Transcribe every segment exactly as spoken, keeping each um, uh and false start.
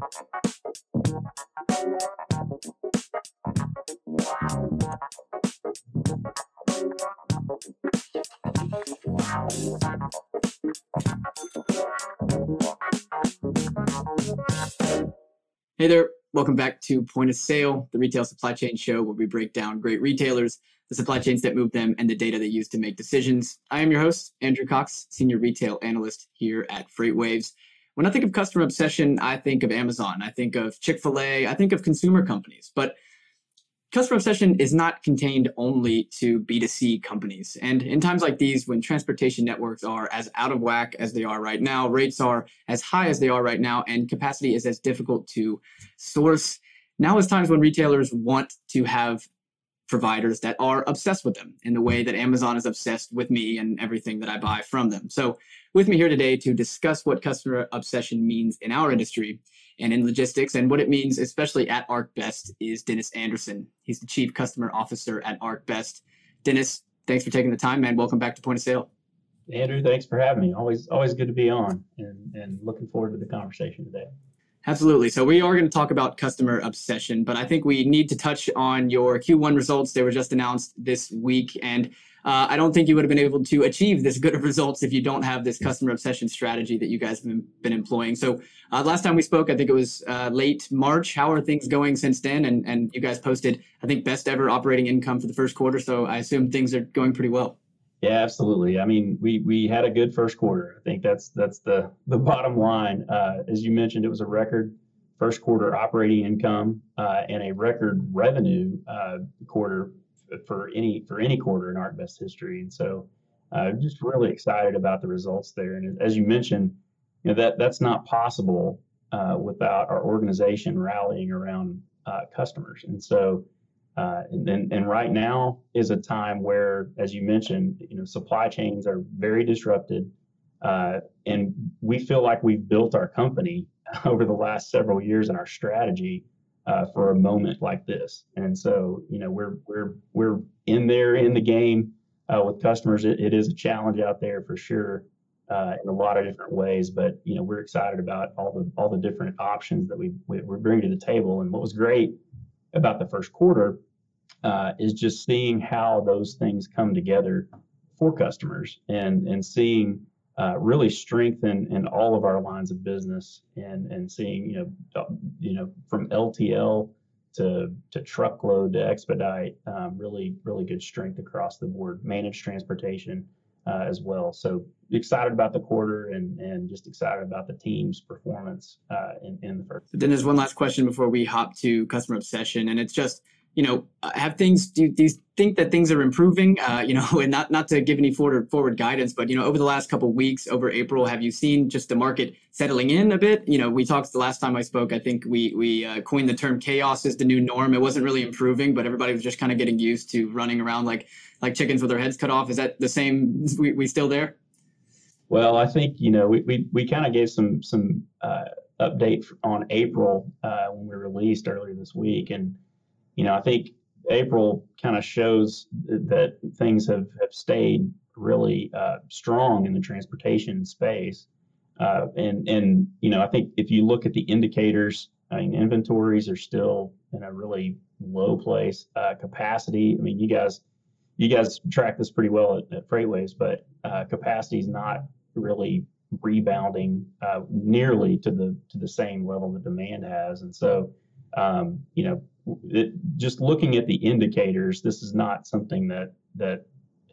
Hey there, welcome back to Point of Sale, the retail supply chain show where we break down great retailers, the supply chains that move them, and the data they use to make decisions. I am your host, Andrew Cox, Senior Retail Analyst here at FreightWaves. When I think of customer obsession, I think of Amazon, I think of Chick-fil-A, I think of consumer companies, but customer obsession is not contained only to B two C companies. And in times like these, when transportation networks are as out of whack as they are right now, rates are as high as they are right now, and capacity is as difficult to source, now is times when retailers want to have providers that are obsessed with them in the way that Amazon is obsessed with me and everything that I buy from them. So with me here today to discuss what customer obsession means in our industry and in logistics and what it means, especially at ArcBest, is Dennis Anderson. He's the Chief Customer Officer at ArcBest. Dennis, thanks for taking the time, man. Welcome back to Point of Sale. Andrew, thanks for having me. Always, always good to be on, and, and looking forward to the conversation today. Absolutely. So we are going to talk about customer obsession, but I think we need to touch on your Q one results. They were just announced this week, and uh, I don't think you would have been able to achieve this good of results if you don't have this customer obsession strategy that you guys have been, been employing. So uh, last time we spoke, I think it was uh, late March. How are things going since then? And, and you guys posted, I think, best ever operating income for the first quarter. So I assume things are going pretty well. Yeah, absolutely. I mean, we we had a good first quarter. I think that's that's the the bottom line. Uh, as you mentioned, it was a record first quarter operating income uh, and a record revenue uh, quarter for any for any quarter in ArcBest history. And so, uh, just really excited about the results there. And as you mentioned, you know that that's not possible uh, without our organization rallying around uh, customers. And so. Uh, and, and and right now is a time where, as you mentioned, you know, supply chains are very disrupted, uh, and we feel like we've built our company over the last several years and our strategy uh, for a moment like this. And so, you know, we're we're we're in there in the game uh, with customers. It, it is a challenge out there for sure uh, in a lot of different ways, but you know, we're excited about all the all the different options that we we bring to the table. And what was great about the first quarter uh, is just seeing how those things come together for customers and and seeing uh, really strengthen in all of our lines of business and and seeing you know you know from L T L to to truckload to expedite um, really really good strength across the board, managed transportation uh, as well. So excited about the quarter and and just excited about the team's performance uh, in in the first. Then there's one last question before we hop to customer obsession, and it's just, you know, have things, do, do you think that things are improving, uh, you know, and not, not to give any forward, forward guidance, but, you know, over the last couple of weeks, over April, have you seen just the market settling in a bit? You know, we talked the last time I spoke, I think we, we uh, coined the term chaos is the new norm. It wasn't really improving, but everybody was just kind of getting used to running around like, like chickens with their heads cut off. Is that the same? We, we still there? Well, I think, you know, we, we, we kind of gave some, some uh, update on April uh, when we released earlier this week. And, you know, I think April kind of shows that things have, have stayed really uh, strong in the transportation space. Uh, and, and, you know, I think if you look at the indicators, I mean, inventories are still in a really low place. Uh, capacity, I mean, you guys, you guys track this pretty well at, at FreightWaves, but uh, capacity is not really rebounding uh, nearly to the to the same level that demand has. And so, um, you know, it, just looking at the indicators, this is not something that that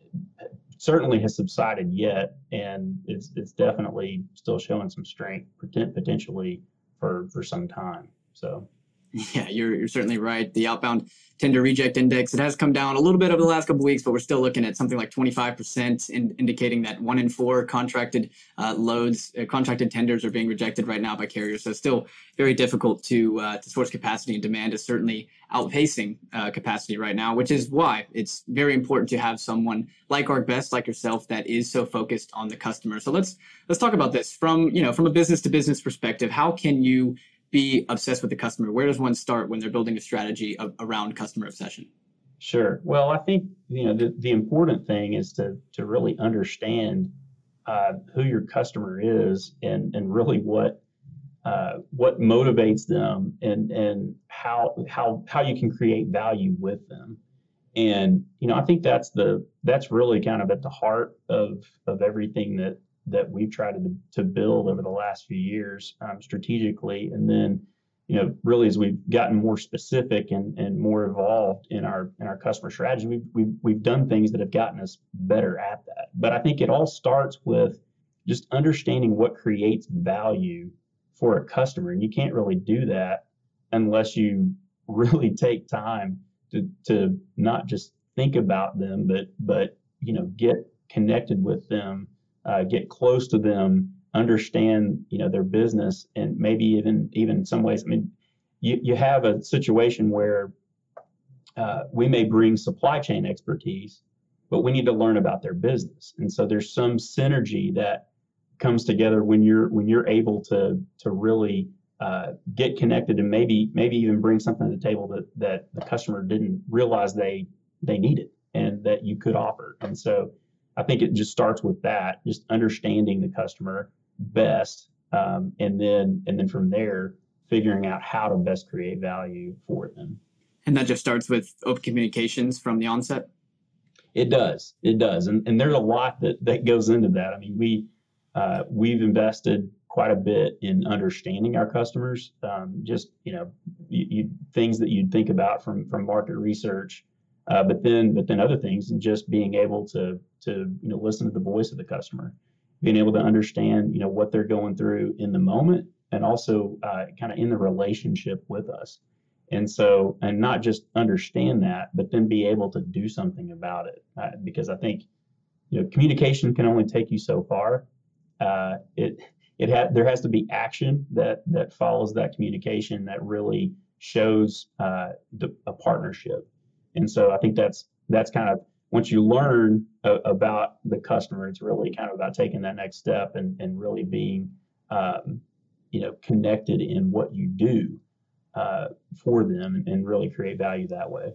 certainly has subsided yet, and it's it's definitely still showing some strength potentially for for some time. So. Yeah, you're you're certainly right. The outbound tender reject index, it has come down a little bit over the last couple of weeks, but we're still looking at something like twenty-five percent, in, indicating that one in four contracted uh, loads, uh, contracted tenders are being rejected right now by carriers. So still very difficult to uh, to source capacity, and demand is certainly outpacing uh, capacity right now, which is why it's very important to have someone like ArcBest, like yourself, that is so focused on the customer. So let's let's talk about this from you know from a business to business perspective. How can you be obsessed with the customer? Where does one start when they're building a strategy of, around customer obsession? Sure. Well, I think you know the, the important thing is to to really understand uh, who your customer is and and really what uh, what motivates them, and and how how how you can create value with them. And you know, I think that's the that's really kind of at the heart of of everything that that we've tried to to build over the last few years, um, strategically. And then, you know, really as we've gotten more specific and and more evolved in our in our customer strategy, we've we've we've done things that have gotten us better at that. But I think it all starts with just understanding what creates value for a customer, and you can't really do that unless you really take time to to not just think about them, but but you know, get connected with them, uh, get close to them, understand, you know, their business, and maybe even even in some ways, I mean, you you have a situation where uh, we may bring supply chain expertise, but we need to learn about their business, and so there's some synergy that comes together when you're when you're able to to really uh, get connected, and maybe maybe even bring something to the table that that the customer didn't realize they they needed and that you could offer. And so I think it just starts with that, just understanding the customer best, um, and then and then from there figuring out how to best create value for them. And that just starts with open communications from the onset. It does, it does, and and there's a lot that that goes into that. I mean, we uh, we've invested quite a bit in understanding our customers. Um, just you know, you, you, things that you'd think about from from market research, uh, but then but then other things, and just being able to to you know listen to the voice of the customer, being able to understand you know what they're going through in the moment, and also uh, kind of in the relationship with us. And so, and not just understand that, but then be able to do something about it, uh, because I think you know communication can only take you so far. Uh, it it ha- there has to be action that that follows that communication that really shows uh, the, a partnership. And so I think that's that's kind of once you learn a, about the customer, it's really kind of about taking that next step and and really being um, you know connected in what you do uh, for them, and really create value that way.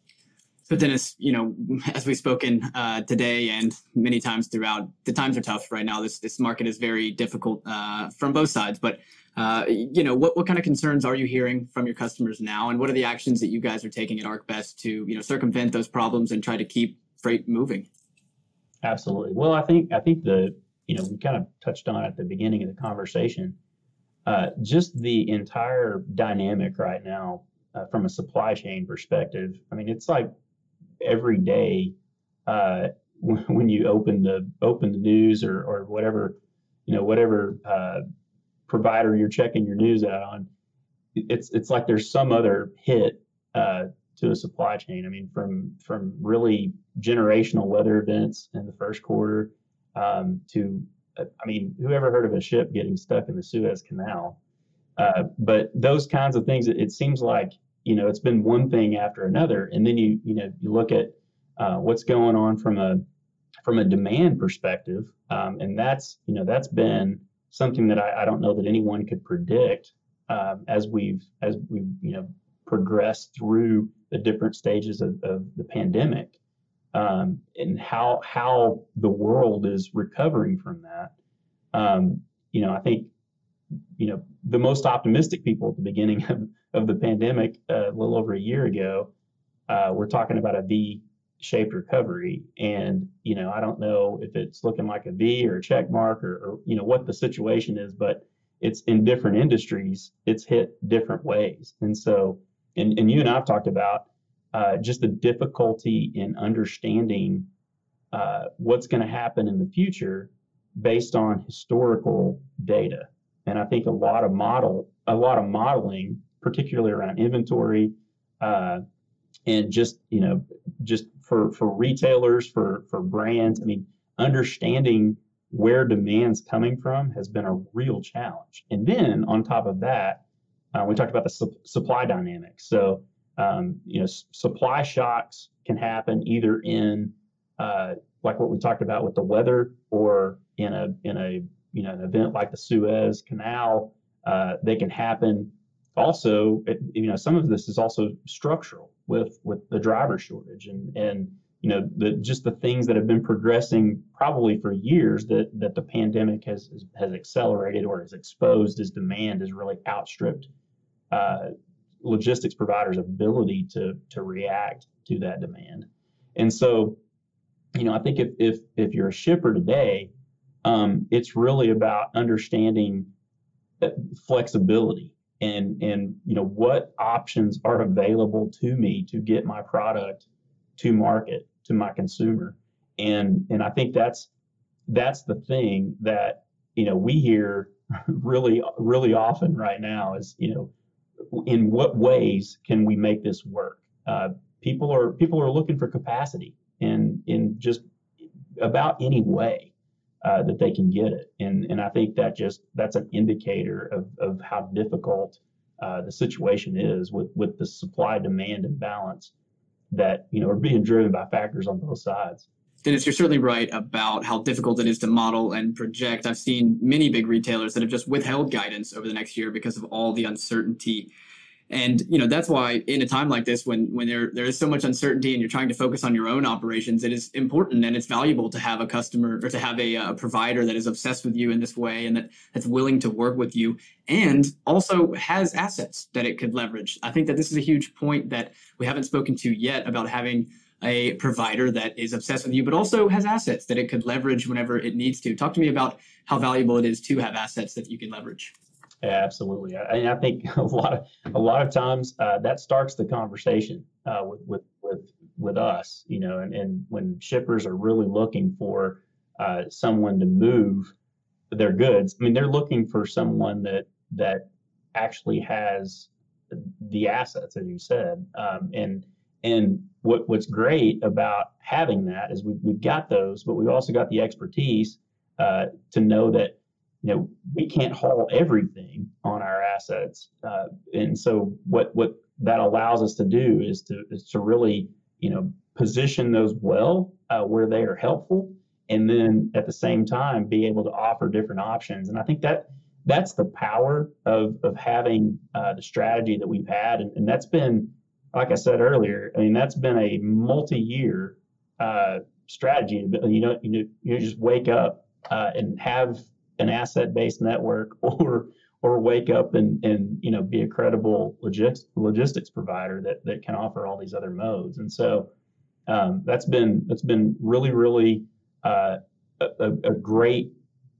So Dennis, you know, as we've spoken uh, today and many times throughout, the times are tough right now. This this market is very difficult uh, from both sides. But uh, you know, what what kind of concerns are you hearing from your customers now, and what are the actions that you guys are taking at ArcBest to you know circumvent those problems and try to keep freight moving? Absolutely. Well, I think I think the you know we kind of touched on at the beginning of the conversation. Uh, just the entire dynamic right now uh, from a supply chain perspective. I mean, it's like every day uh, when, when you open the open the news or or whatever you know whatever uh, provider you're checking your news out on, it's it's like there's some other hit uh, to a supply chain. I mean, from from really generational weather events in the first quarter um, to I mean, who ever heard of a ship getting stuck in the Suez Canal? Uh, but those kinds of things, it, it seems like, you know, it's been one thing after another. And then you, you know, you look at uh, what's going on from a from a demand perspective. Um, and that's, you know, that's been something that I, I don't know that anyone could predict um, as we've, as we've, you know, progressed through the different stages of, of the pandemic. Um, and how how the world is recovering from that. Um, you know, I think, you know, the most optimistic people at the beginning of, of the pandemic, uh, a little over a year ago, uh, we're talking about a V-shaped recovery. And, you know, I don't know if it's looking like a V or a check mark or, or you know, what the situation is, but it's in different industries, it's hit different ways. And so, and, and you and I've talked about Uh, just the difficulty in understanding uh, what's going to happen in the future based on historical data. And I think a lot of model, a lot of modeling, particularly around inventory, uh, and just you know, just for for retailers, for for brands. I mean, understanding where demand's coming from has been a real challenge. And then on top of that, uh, we talked about the su- supply dynamics. So Um, you know, s- supply shocks can happen either in, uh, like what we talked about with the weather, or in a in a you know an event like the Suez Canal. Uh, they can happen. Also, it, you know, some of this is also structural with with the driver shortage, and and you know, the just the things that have been progressing probably for years that that the pandemic has has accelerated or has exposed as demand has really outstripped uh, logistics providers' ability to to react to that demand. And so, you know, I think if if if you're a shipper today, um, it's really about understanding flexibility and and you know what options are available to me to get my product to market, to my consumer. And and I think that's that's the thing that you know we hear really really often right now is, you know, in what ways can we make this work? Uh, people are people are looking for capacity in in just about any way uh, that they can get it. And and I think that just that's an indicator of of how difficult uh, the situation is with with the supply demand imbalance that, you know, are being driven by factors on both sides. Dennis, you're certainly right about how difficult it is to model and project. I've seen many big retailers that have just withheld guidance over the next year because of all the uncertainty. And, you know, that's why in a time like this, when when there there is so much uncertainty and you're trying to focus on your own operations, it is important and it's valuable to have a customer or to have a, a provider that is obsessed with you in this way and that that's willing to work with you and also has assets that it could leverage. I think that this is a huge point that we haven't spoken to yet about having a provider that is obsessed with you, but also has assets that it could leverage whenever it needs to. Talk to me about how valuable it is to have assets that you can leverage. Yeah, absolutely. I, I think a lot of a lot of times uh, that starts the conversation uh, with, with with with us, you know, and, and when shippers are really looking for uh, someone to move their goods, I mean, they're looking for someone that that actually has the assets, as you said, um, and and what what's great about having that is we, we've got those, but we've also got the expertise uh, to know that, you know, we can't haul everything on our assets. Uh, and so what, what that allows us to do is to, is to really, you know, position those well uh, where they are helpful. And then at the same time, be able to offer different options. And I think that that's the power of, of having uh, the strategy that we've had. And, and that's been, like I said earlier, I mean, that's been a multi-year uh, strategy. You know, you, know, you just wake up uh, and have an asset-based network, or or wake up and and you know be a credible logistics logistics provider that that can offer all these other modes. And so um, that's been that's been really really uh, a, a great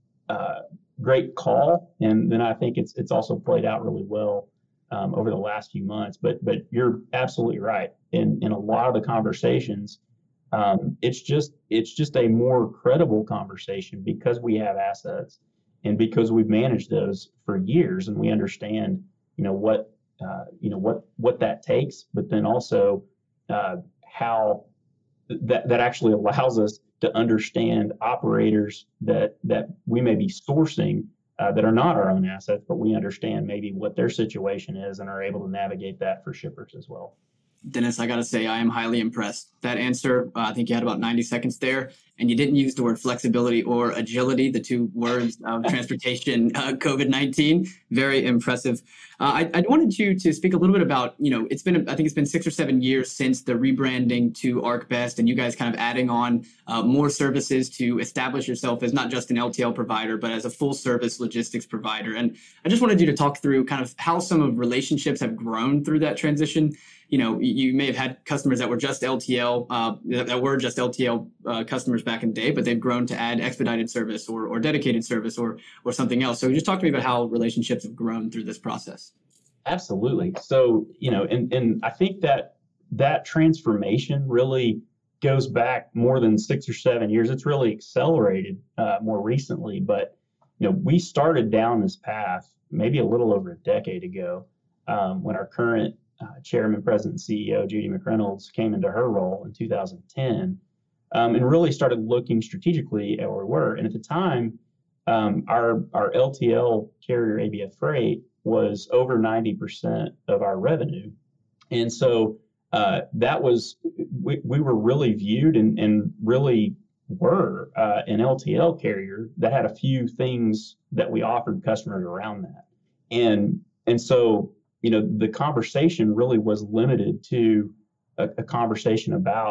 uh, great call. And then I think it's it's also played out really well um, over the last few months. But but you're absolutely right. In in a lot of the conversations, um, it's just it's just a more credible conversation because we have assets. And because we've managed those for years, and we understand, you know, what, uh, you know, what what that takes, but then also uh, how that that actually allows us to understand operators that that we may be sourcing uh, that are not our own assets, but we understand maybe what their situation is and are able to navigate that for shippers as well. Dennis, I got to say, I am highly impressed. That answer, uh, I think you had about ninety seconds there, and you didn't use the word flexibility or agility, the two words of transportation, uh, COVID nineteen. Very impressive. Uh, I, I wanted you to speak a little bit about, you know, it's been, I think it's been six or seven years since the rebranding to ArcBest, and you guys kind of adding on uh, more services to establish yourself as not just an L T L provider, but as a full service logistics provider. And I just wanted you to talk through kind of how some of relationships have grown through that transition. You know, you may have had customers that were just L T L, uh, that were just L T L uh, customers back in the day, but they've grown to add expedited service or, or dedicated service or or something else. So just talk to me about how relationships have grown through this process. Absolutely. So, you know, and, and I think that that transformation really goes back more than six or seven years. It's really accelerated uh, more recently. But, you know, we started down this path maybe a little over a decade ago um, when our current Uh, Chairman, President, and C E O Judy McReynolds came into her role in two thousand ten um, and really started looking strategically at where we were. And at the time, um, our our L T L carrier A B F Freight was over ninety percent of our revenue. And so uh, that was, we, we were really viewed and, and really were uh, an L T L carrier that had a few things that we offered customers around that. And, and so you know, the conversation really was limited to a, a conversation about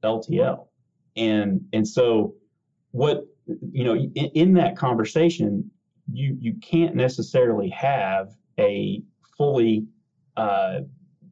L T L. And and so what, you know, in, in that conversation, you you can't necessarily have a fully uh,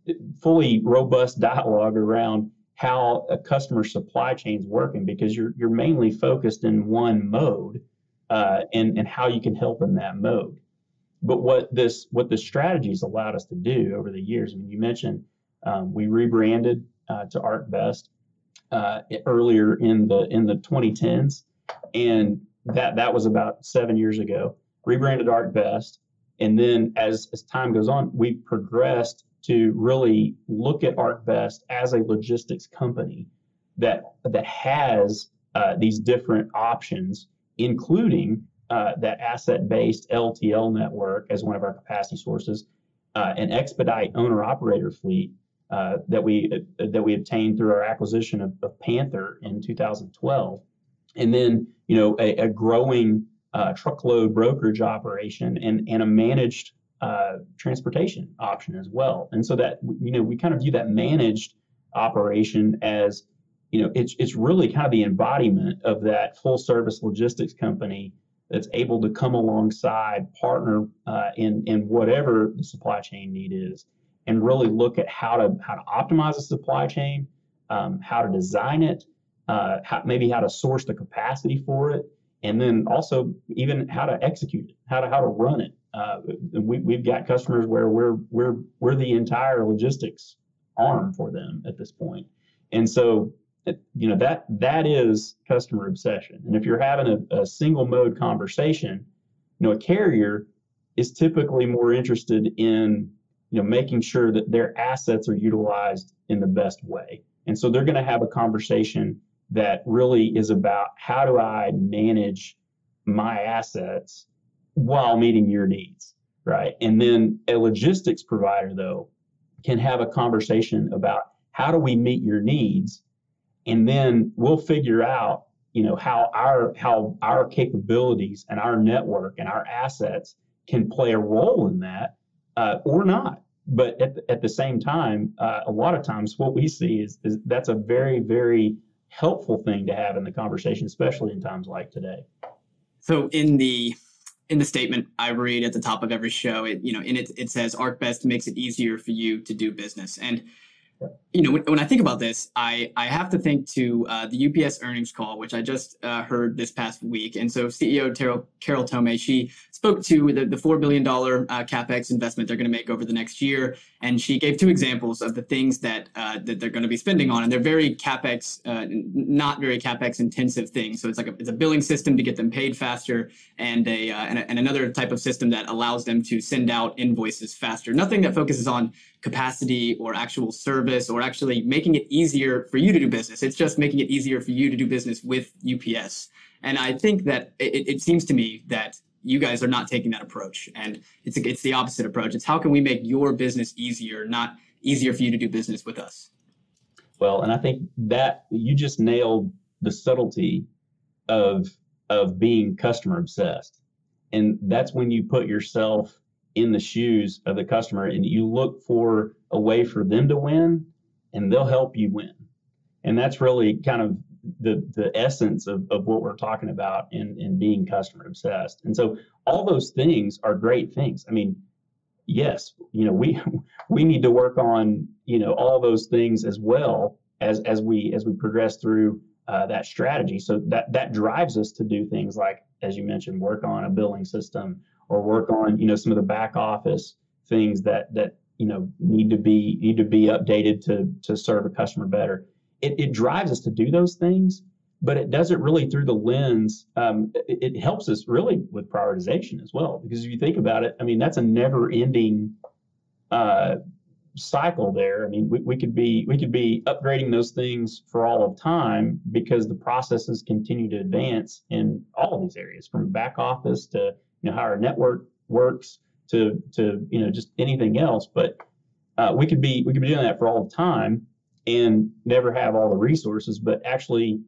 fully robust dialogue around how a customer supply chain is working, because you're you're mainly focused in one mode, uh, and and how you can help in that mode. But what this what the strategies allowed us to do over the years, I mean, you mentioned um, we rebranded uh, to ArcBest uh, earlier in the in the twenty tens, and that that was about seven years ago. Rebranded ArcBest, and then as as time goes on, we've progressed to really look at ArcBest as a logistics company that that has uh, these different options, including uh, that asset-based L T L network as one of our capacity sources, uh, an expedite owner-operator fleet uh, that we uh, that we obtained through our acquisition of, of Panther in two thousand twelve, and then you know a, a growing uh, truckload brokerage operation and and a managed uh, transportation option as well. And so that you know we kind of view that managed operation as you know it's it's really kind of the embodiment of that full service logistics company that's able to come alongside, partner uh, in in whatever the supply chain need is, and really look at how to how to optimize the supply chain, um, how to design it, uh, how, maybe how to source the capacity for it, and then also even how to execute it, how to how to run it. Uh, we, we've got customers where we're we're we're the entire logistics arm for them at this point, and so. You know that that is customer obsession. And if you're having a, a single mode conversation, you know a carrier is typically more interested in you know making sure that their assets are utilized in the best way. And so they're going to have a conversation that really is about how do I manage my assets while meeting your needs, right? And then a logistics provider though can have a conversation about how do we meet your needs. And then we'll figure out, you know, how our how our capabilities and our network and our assets can play a role in that, uh, or not. But at the, at the same time, uh, a lot of times what we see is, is that's a very, very helpful thing to have in the conversation, especially in times like today. So in the in the statement I read at the top of every show, it you know in it it says ArcBest makes it easier for you to do business. And you know, when, when I think about this, I, I have to think to uh, the U P S earnings call, which I just uh, heard this past week. And so C E O Carol, Carol Tomé, she spoke to the, the four billion dollars uh, CapEx investment they're going to make over the next year. And she gave two examples of the things that uh, that they're going to be spending on. And they're very CapEx, uh, not very CapEx intensive things. So it's like a, it's a billing system to get them paid faster, and a, uh, and a and another type of system that allows them to send out invoices faster. Nothing that focuses on capacity or actual service or actually making it easier for you to do business. It's just making it easier for you to do business with U P S. And I think that it, it seems to me that you guys are not taking that approach. And it's it's the opposite approach. It's how can we make your business easier, not easier for you to do business with us? Well, and I think that you just nailed the subtlety of of being customer obsessed. And that's when you put yourself in the shoes of the customer and you look for a way for them to win, and they'll help you win. And that's really kind of the the essence of, of what we're talking about in, in being customer obsessed. And so all those things are great things. I mean, yes, you know, we we need to work on, you know, all those things as well as as we as we progress through uh, that strategy. So that that drives us to do things like, as you mentioned, work on a billing system, or work on, you know, some of the back office things that that you know need to be need to be updated to to serve a customer better. It, it drives us to do those things, but it does it really through the lens. Um, it, it helps us really with prioritization as well, because if you think about it, I mean, that's a never-ending uh, cycle there. I mean, we, we could be we could be upgrading those things for all of time because the processes continue to advance in all of these areas, from back office to you know how our network works to to you know just anything else. But uh, we could be we could be doing that for all of time and never have all the resources, but actually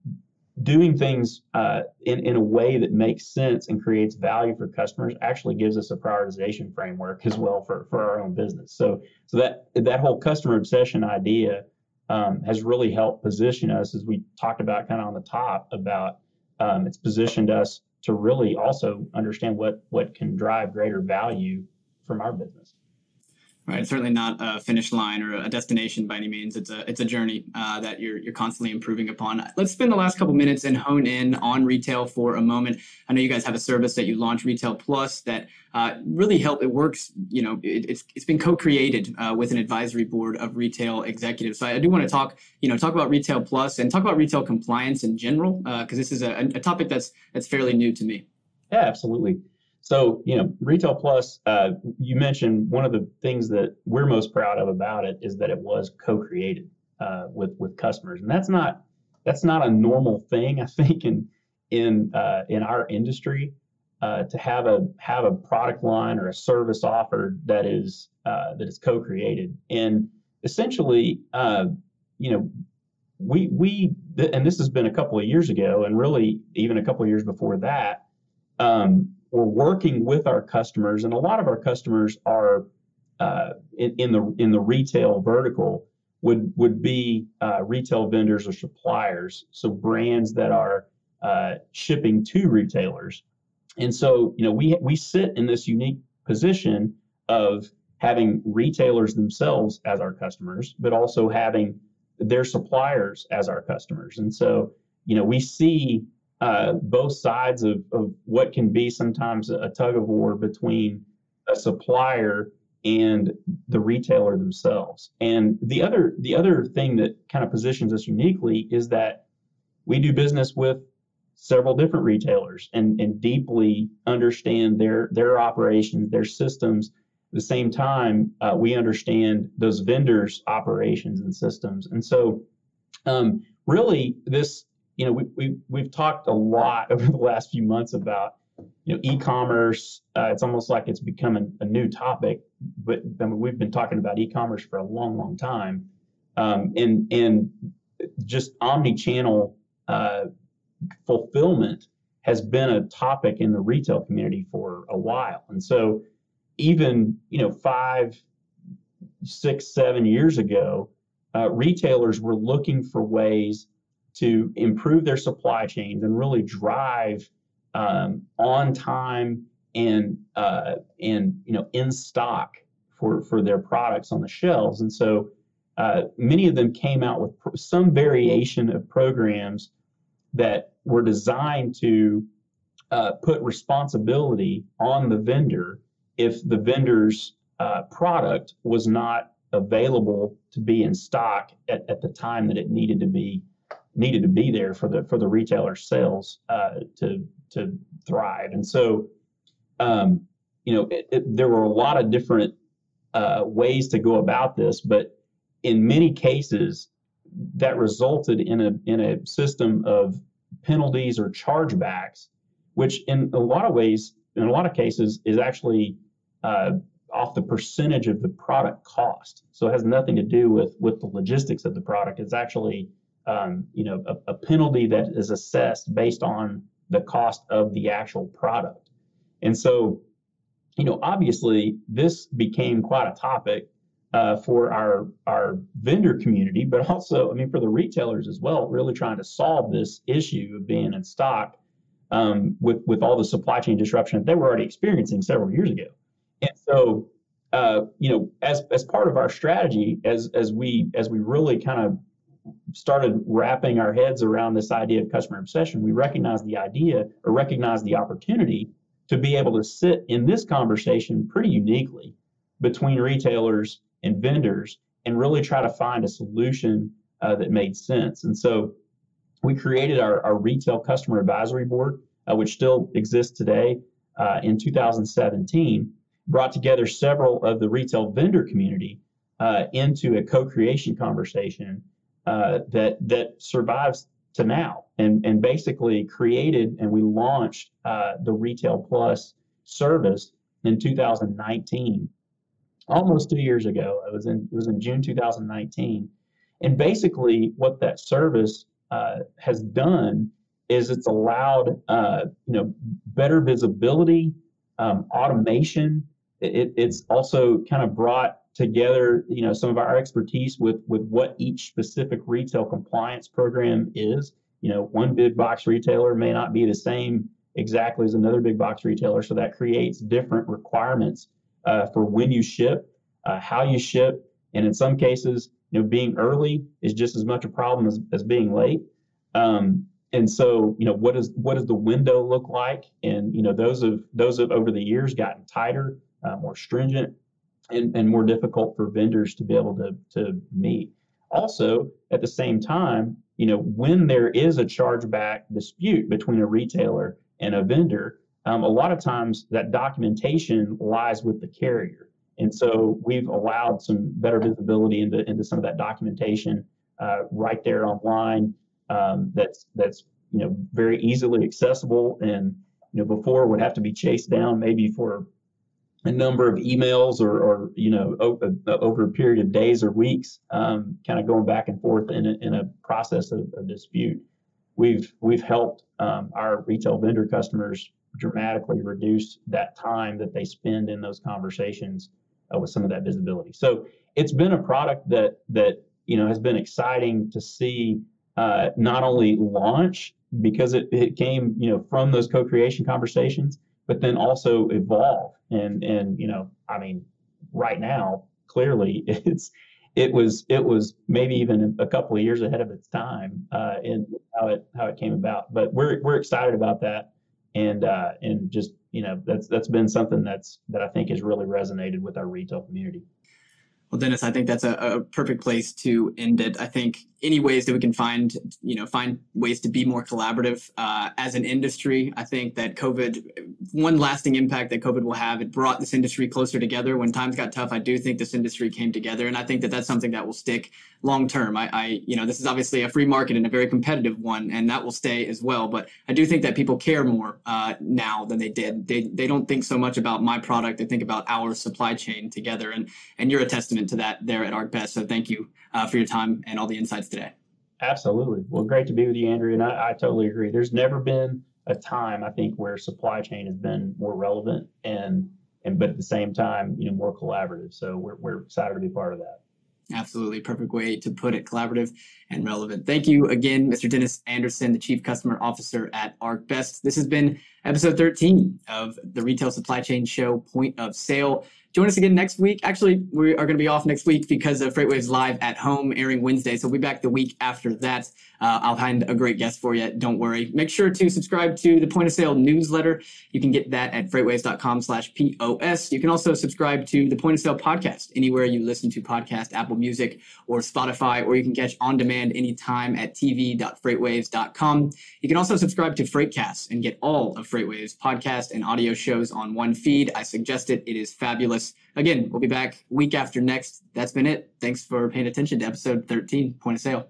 doing things uh, in, in a way that makes sense and creates value for customers actually gives us a prioritization framework as well for, for our own business. So so that that whole customer obsession idea um, has really helped position us, as we talked about kind of on the top, about um, it's positioned us to really also understand what what can drive greater value from our business. Right, it's certainly not a finish line or a destination by any means. It's a it's a journey uh, that you're you're constantly improving upon. Let's spend the last couple minutes and hone in on retail for a moment. I know you guys have a service that you launched, Retail Plus, that uh, really help. It works. You know, it, it's it's been co-created uh, with an advisory board of retail executives. So I do want to talk, you know, talk about Retail Plus and talk about retail compliance in general, because uh, this is a, a topic that's that's fairly new to me. Yeah, absolutely. So, you know, Retail Plus, uh, you mentioned one of the things that we're most proud of about it is that it was co-created uh, with with customers, and that's not that's not a normal thing, I think, in in uh, in our industry uh, to have a have a product line or a service offered that is uh, that is co-created. And essentially, uh, you know, we we and this has been a couple of years ago, and really even a couple of years before that. Um, We're working with our customers, and a lot of our customers are uh, in, in the in the retail vertical would would be uh, retail vendors or suppliers, so brands that are uh, shipping to retailers. And so, you know, we we sit in this unique position of having retailers themselves as our customers, but also having their suppliers as our customers. And so, you know, we see Uh, both sides of, of what can be sometimes a tug of war between a supplier and the retailer themselves. And the other the other thing that kind of positions us uniquely is that we do business with several different retailers and, and deeply understand their their operations, their systems. At the same time, uh, we understand those vendors' operations and systems. And so um, really this You know, we, we, we've talked a lot over the last few months about, you know, e-commerce. Uh, it's almost like it's become a, a new topic, but I mean, we've been talking about e-commerce for a long, long time. Um, and, and just omni-channel uh, fulfillment has been a topic in the retail community for a while. And so even, you know, five, six, seven years ago, uh, retailers were looking for ways to improve their supply chains and really drive um, on time and uh, and you know in stock for for their products on the shelves. And so uh, many of them came out with pr- some variation of programs that were designed to uh, put responsibility on the vendor if the vendor's uh, product was not available to be in stock at, at the time that it needed to be needed to be there for the for the retailer sales uh, to to thrive. And so, um, you know, it, it, there were a lot of different uh, ways to go about this, but in many cases, that resulted in a in a system of penalties or chargebacks, which in a lot of ways, in a lot of cases, is actually uh, off the percentage of the product cost. So it has nothing to do with with the logistics of the product. It's actually Um, you know, a, a penalty that is assessed based on the cost of the actual product. And so, you know, obviously this became quite a topic uh, for our our vendor community, but also, I mean, for the retailers as well, really trying to solve this issue of being in stock um, with with all the supply chain disruption that they were already experiencing several years ago. And so, uh, you know, as as part of our strategy, as as we as we really kind of started wrapping our heads around this idea of customer obsession, we recognized the idea or recognized the opportunity to be able to sit in this conversation pretty uniquely between retailers and vendors and really try to find a solution uh, that made sense. And so we created our, our Retail Customer Advisory Board, uh, which still exists today uh, in two thousand seventeen, brought together several of the retail vendor community uh, into a co-creation conversation Uh, that that survives to now, and and basically created and we launched uh, the Retail Plus service in two thousand nineteen, almost two years ago. It was in it was in June two thousand nineteen, and basically what that service uh, has done is it's allowed uh, you know better visibility, um, automation. It, it's also kind of brought together, you know, some of our expertise with with what each specific retail compliance program is. You know, one big box retailer may not be the same exactly as another big box retailer, so that creates different requirements uh, for when you ship, uh, how you ship, and in some cases, you know, being early is just as much a problem as, as being late. Um, and so, you know, what is what does the window look like? And you know, those have those have over the years gotten tighter, uh, more stringent, and, and more difficult for vendors to be able to to meet. Also, at the same time, you know, when there is a chargeback dispute between a retailer and a vendor, um, a lot of times that documentation lies with the carrier. And so we've allowed some better visibility into, into some of that documentation uh, right there online. Um, that's that's you know very easily accessible, and you know before would have to be chased down maybe for a number of emails or, or you know over, over a period of days or weeks, um, kind of going back and forth in a, in a process of, of dispute. We've we've helped um, our retail vendor customers dramatically reduce that time that they spend in those conversations uh, with some of that visibility. So it's been a product that that you know has been exciting to see uh, not only launch because it, it came you know from those co-creation conversations, but then also evolve. And and you know I mean right now clearly it's it was it was maybe even a couple of years ahead of its time uh, in how it how it came about. But we're we're excited about that, and uh, and just you know that's that's been something that's that I think has really resonated with our retail community. Well, Dennis, I think that's a, a perfect place to end it. I think any ways that we can find, you know, find ways to be more collaborative uh, as an industry. I think that COVID, one lasting impact that COVID will have, it brought this industry closer together. When times got tough, I do think this industry came together, and I think that that's something that will stick long term. I, I, you know, this is obviously a free market and a very competitive one, and that will stay as well. But I do think that people care more uh, now than they did. They they don't think so much about my product; they think about our supply chain together, and and you're a testament to that there at ArcBest. So thank you uh, for your time and all the insights today. Absolutely. Well, great to be with you, Andrew. And I, I totally agree. There's never been a time, I think, where supply chain has been more relevant and, and but at the same time, you know, more collaborative. So we're, we're excited to be part of that. Absolutely. Perfect way to put it, collaborative and relevant. Thank you again, Mister Dennis Anderson, the Chief Customer Officer at ArcBest. This has been episode thirteen of the Retail Supply Chain Show, Point of Sale. Join us again next week. Actually, we are going to be off next week because of FreightWaves Live at Home airing Wednesday. So we'll be back the week after that. Uh, I'll find a great guest for you. Don't worry. Make sure to subscribe to the Point of Sale newsletter. You can get that at freightwaves.com slash POS. You can also subscribe to the Point of Sale podcast anywhere you listen to podcasts, Apple Music or Spotify, or you can catch on demand anytime at t v dot freightwaves dot com. You can also subscribe to Freightcast and get all of FreightWaves podcast and audio shows on one feed. I suggest it. It is fabulous. Again, we'll be back week after next. That's been it. Thanks for paying attention to episode thirteen, Point of Sale.